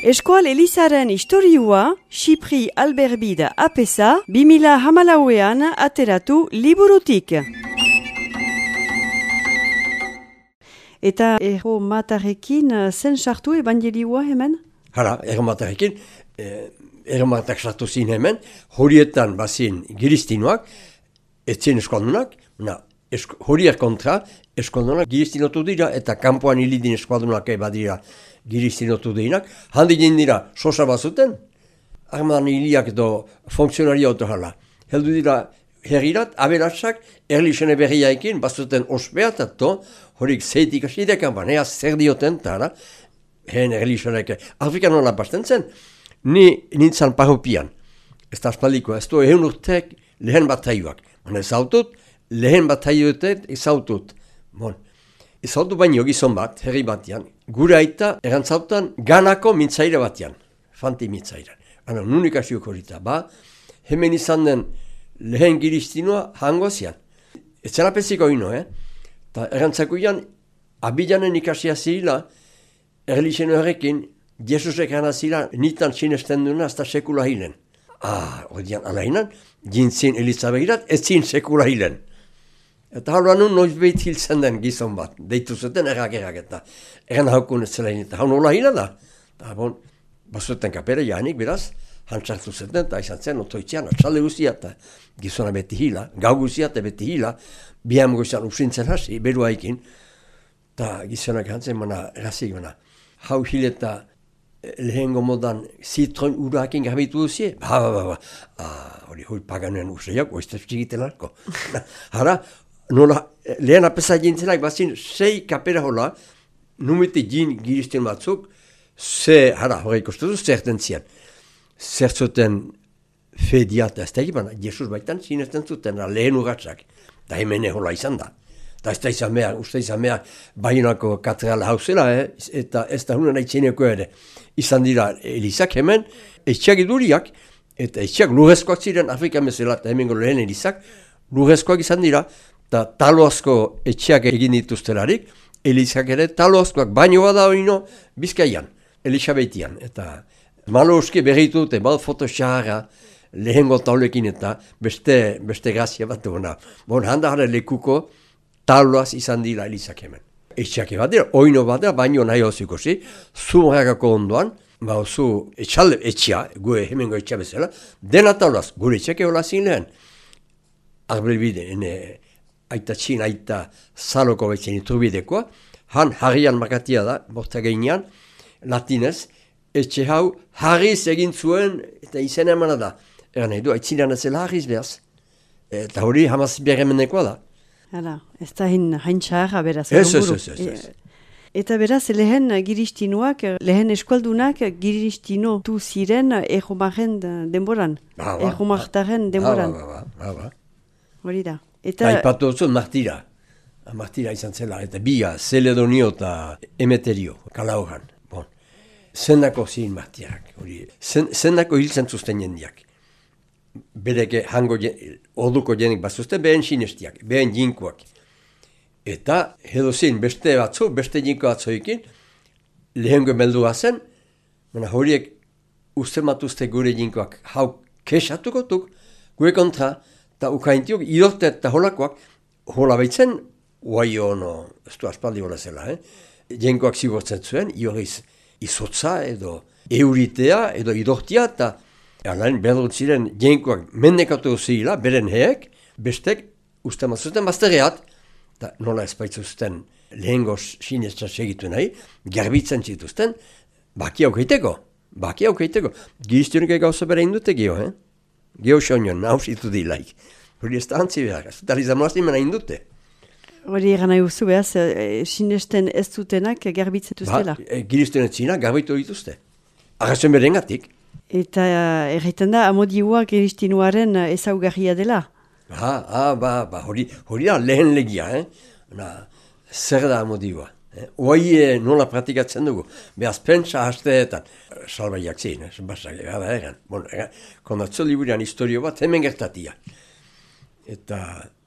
Eskual Elizaren historiua, Xipri Alberbida apesa, 2014an ateratu liburutik. Eta erromatarrekin zen sartu evangelioa hemen? Hala, erromatarrekin, erromatak sartu zin hemen, horietan bazin giristinoak, etzien eskualdunak, horiek kontra, eskualdunak giristinotu dira, eta kanpoan hilidin eskualdunak badira giristinotu dinak, handi dira sosa bazuten, armadan hiliak edo funksionaria oto hala. Heldu dira herrirat, aberatsak, erlixene berriaikin, bazuten ospeat, ato, horik zeitik asidekan, banea zer dioten, eta hala, hen erlixenek, Afrikan hola basten zen, nintzen parropian, ez da aspaldiko, ez du ehun urtek lehen bataioak, ez autut, lehen bataioetet ezautut, ezautut baino gizon bat, herri batian, gure aita erantzautan ganako mintzaira batian, fanti mintzaira. Nunik asiok horita, hemen izan den lehen giristinoa hango zian. Ez zela peziko ino, eta erantzakoian, abidanen ikasia zirila, erlixeno horrekin, Jesusek gana zira, nitan sinesten duena, ez da sekula hilen. Odian, alainan, jintzin Elizabehirat, ez zin sekula hilen. Eta hauran nun noizbeit hiltzen den gizon bat, deitu zuten errak eta eran haukun ez zela eta haun hola hila da. Eta bazuten kapera janik beraz, hantzartu zuten eta izan zen otoitzean, atxalde guzia eta gizona beti hila, gau guzia eta beti hila, bihan goizan usintzen hasi, beruaikin, eta gizonak hantzen errazik, hau hileta lehengo modan zitron urakin gabitu duzie, hori paganen usaiak, oiztaz txigitelarko. Hara, nola, lehen apesa jintzenak bazin, 6 kapera hola, numite jin giristen batzuk, hori ikostatu zerten zian. Zertzoten fediata ez da egin, Jesus baitan zinezten zuten, lehen urratxak, da hemen hola izan da. Eta ez da izan behar, uste izan behar, Baionako katedrala hauzela, eta ez da hunan aitzeneko ere. Izan dira Elizak hemen, etxeak iduriak, eta etxeak lurrezkoak ziren Afrika bezala, eta hemengo lehen Elizak, lurrezkoak izan dira, eta taloazko etxeak egin dituztelarik, Elizak ere taloazkoak baino bada horino Bizkaian, Elisabeitian. Eta malo uske berritu dute, foto xarra, lehengo taulekin eta beste grazia bat duena. Handa jara lekuko taloaz izan dira Elizak hemen. Etxeak bat dira, oino bat dira, baino nahi hoziko zi, zumagako ondoan, zu etxea, gue hemengo etxea bezala, dena taloaz, gure etxeak hola zin lehen. Arbelbide, aita txin, aita saloko betzen iturbidekoa, han harrian makatia da, borta gainean, latinez, etxe hau harriz egin zuen, eta izen emana da. Eran nahi du, aitzinean ezela harriz behaz. Eta hori hamaz berremenekoa da. Hala, ez da hain txarra beraz. Ez. Eta beraz, lehen giristinoak, lehen eskualdunak giristinotu ziren erromaren denboran. Erromartaren denboran. Hori da. Eta ipatu dut Martira. Martira izan zela. Eta Bia, Zeledonio eta Emeterio, Kalauran. Zendako ziren Martirak. Zendako hiltzen zuzten jendiak. Bereke hango orduko jenik bazuzten, behen sinestiak, behen jinkuak. Eta hedozin beste batzu, beste jinko batzoikin, lehengo meldua zen, horiek ustematuzte gure jinkoak hau kesatukotuk, gure kontra, eta ukaintiok, idortet eta holakoak, hola baitzen, guai hono, ez du aspaldi hola zela, jinkoak zigortzen zuen, ioriz izotza edo euritea edo idortia, eta alain berdut ziren jenkoak mendekatu zila, beren heek, bestek ustematuzten bazterreat, eta nola ezpaitzuzten lehengo sinestza segitu nahi, garbitzen zituzten, baki aukeiteko. Giristionik gauza bera indute geho, Geho xonion, hausitu dilaik. Hori ez da antzi behar, ez da lizamoazin mena indute. Hori egan nahi guzu behaz, sinesten ez dutenak garbitzen duztela. Giristionen zina garbitu dituzte. Arrazen berengatik. Eta erraiten da, amodioa giristinuaren ezaugarria dela? Hori da lehen legia, zer da amodioa. Oai nola praktikatzen dugu. Behaz pentsa hasteetan, salbaiak zin, basak, gara egan. Kondatzo liburian historio bat, hemen gertatia. Eta,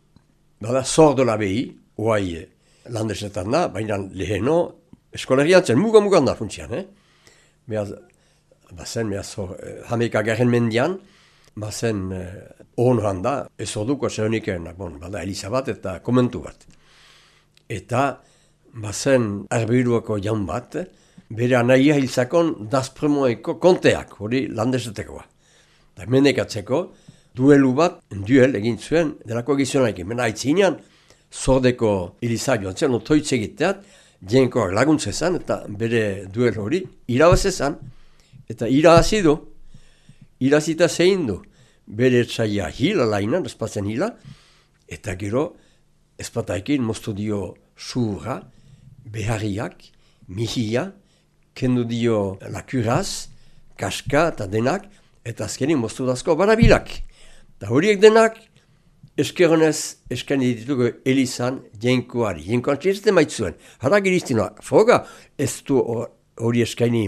sordo labei, oai landesetan da, baina leheno, eskolerian zen, mugan da funtsian, Behaz, bazen, hamekagarren mendian, bazen onran da, ez orduko zeunikeren, bada eliza bat eta komentu bat. Eta bazen arbiruako jaun bat, bere anaia hilzakon dazpremoeko konteak, hori landesetekoa. Eta mendekatzeko, duelu egin zuen, delako gizonarekin. Mena aitzinean, zordeko iliza joan zen, otoitz egiteat, jenkoak laguntzezan, eta bere duel hori irabazezan, eta irazita zein du, bere etxaia hila lainan, espatzen hila, eta gero, espataekin moztu dio surra, beharriak, mihia, kendu dio lakuraz, kaska eta denak, eta azkenin moztu dazko barabilak. Eta horiek denak, eskeronez eskaini ditugu elizan jenkoari. Jenkoan txezten maitzuen. Hara giriztinoa, froga ez du hori eskaini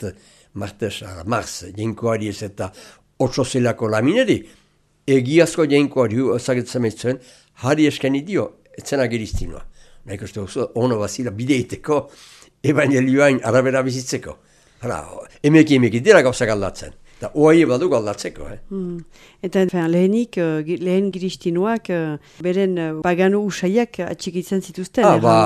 marz jenkoari ez eta otsozelako lamineri. Egiazko jenkoari ezagetzen maitzuen, hari eskaini dio, etzena giriztinoa. Naik uste oso, ono bazila bideiteko, evangelioain arabera bizitzeko. Hara, emeki dira gauzak aldatzen. Eta oai badu aldatzeko. Eta lehen giristinoak beren pagano usaiak atxikitzen zituzten,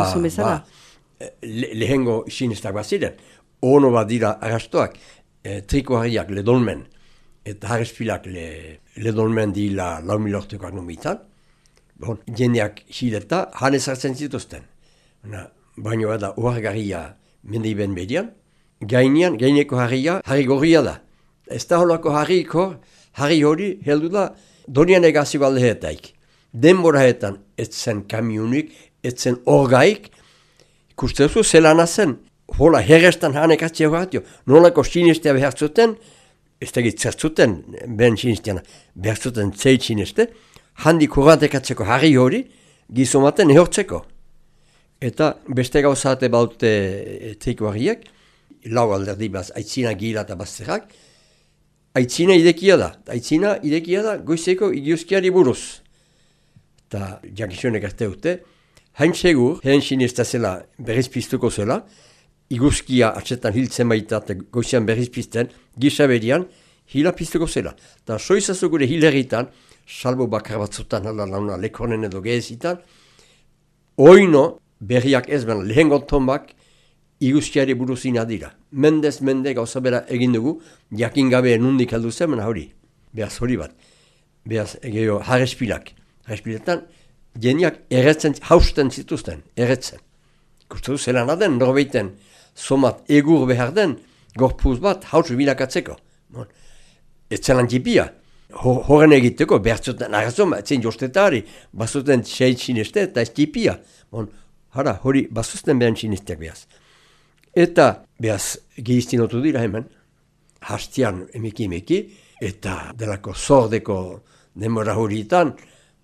lehengo sinistak bat ziren. Ono bat dira arrastoak, trikoharriak ledolmen, eta harrespilak ledolmen dila 4.000 ortekoak nomitan. Jendeak hileta hanez hartzen zituzten. Baina bada ohargarria mendeiben bedian, gaineko harria, harri gorria da. Ez da holako harri hori heldu da donian egazio aldeetaik. Denboraetan ez zen kamionik, ez zen orgaik, ikustezu zelana zen. Hola herrestan hanek atzia horatio, nolako sinistea behartzuten, ez da gitzertzuten, ben sinisteana, behartzuten zei siniste, handi kurantekatzeko harri hori, gizomaten ehortzeko. Eta beste gauzate baute trikoariek, lau alderdi baz, aitzina gila eta bazterrak, aitzina idekia da goizeko igiuzkiari buruz. Eta jakizonek arte dute, hain segur, heen sinista zela berriz piztuko zela, iguzkia atxetan hiltzen baita eta goizian berriz pizten, gisaberian hila piztuko zela. Eta soizazu gure hilerritan, salbo bakar batzutan, launa lekornen edo gehezitan, oino berriak ez ben lehen gontombak iguzkiari buruzina dira. Mende gauza bera egin dugu, jakin gabe nundik heldu zen, hori. Beaz hori bat. Beaz geho harrespilak. Harrespiletan jeniak erretzen, hausten zituzten, erretzen. Ikustu zelan aden, norbeiten somat egur behar den, gorpuz bat hautsu bilakatzeko. Ez zelan txipia. Horren egiteko, behartzuten arrazoma, etzen jostetari, bazuten txeit sineste eta ez txipia. Hara, hori bazuzten behan sinesteak behaz. Eta behaz gehiztinotu dira hemen, hastian emeki, eta delako zordeko denbora horietan,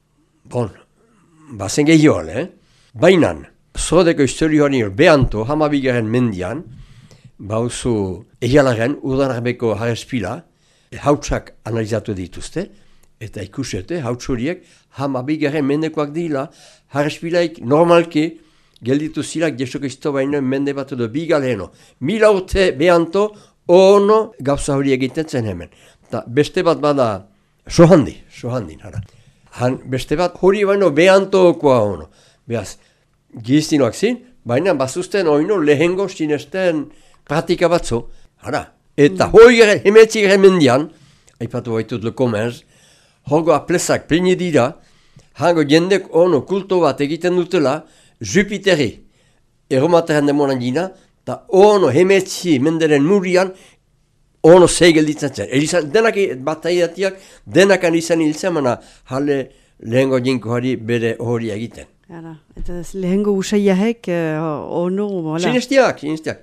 bazen gehioan, Bainan, zordeko historioan behanto, hamabigaren mendian, bauzu egialaren udanarbeko harrespila, hautsak analizatu dituzte, eta ikusete, hauts horiek hamabigaren mendekoak dira, harrespilaik normalki gelditu zirak jesoko izto baino mende bat edo bigaleno. 1000 urte behanto ono gauza hori egiten zen hemen. Ta beste bat bada sohandin, hara. Beste bat hori baino behantokoa ono. Beaz, giztinoak zin, baina bazuzten oino lehengo sinesten pratika batzu, hara. Eta hori hemetzigaren mendian, aipatu baitut le commerce, hogo aplezak plini dira, hango jendek ono kulto bat egiten dutela, Jupiteri, erromataren demoran dina, eta ono hemetzi menderen murian, ono zeigel ditzen. Denak bataiatiak, denakan izan hiltzen, mana jale lehengo jinko hori bere hori egiten. Eta lehengo usaiahek ono... Sinestiak.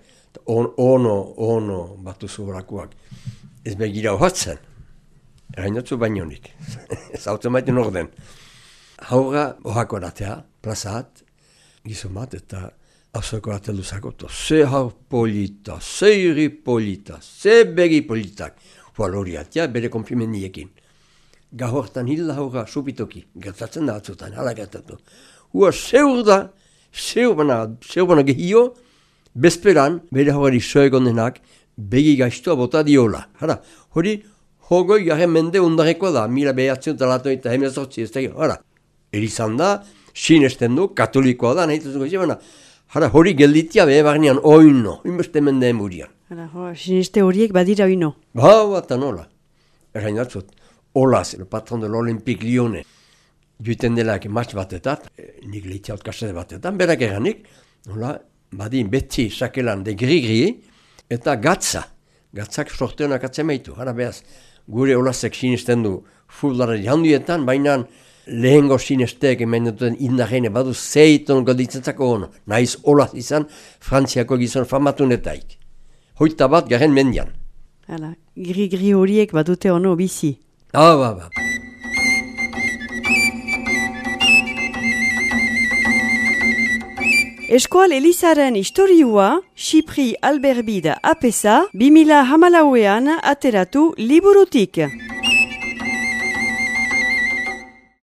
Ono batu zubarakuak. Ez begira horatzen. Erainotzu bainonik. Ez automaiten orden. Haura ohako datea, plazat, gizon bat eta auzoko ateldu zakoto. Ze hau polita, ze iri polita, ze begi politak. Horiatia bere konfimendiekin. Gahortan hila haura supitoki. Gertatzen da atzutan, hala gertatu. Hua zeur bana gehio, bezperan, bere haurari soegon denak, begi gaiztua bota diola. Hara, hori hogoi garen mende undarekoa da, 1988 ez da, hara. Elizan da, sinesten du, katolikoa da, nahi duzuko izan, hara, hori gelditia behe barnean oino, inbeste mendeen burian. Siniste horiek badira oino. Eta nola. Errain datzut, Olaz, el patron de l'Olympique Lyonnais, juiten delak match batetat, nik leitiaut kasete batetan, berak eranik, nola, badin beti sakelan de gri-gri, eta gatzak sorteonak atzemaitu, hara behaz, gure Olazek sinisten du futbolaren jandietan, baina lehengo sinesteek hemen duten indarreine badu zeiton goditzentzako ono, nahiz Olaz izan Frantziako gizon famatunetaik. 21 garen mendian. Hala, gri-gri horiek badute ono bizi. Ba. Eskoal Elizaren historiua, Xipri Alberbida apesa, 2014an ateratu liburutik.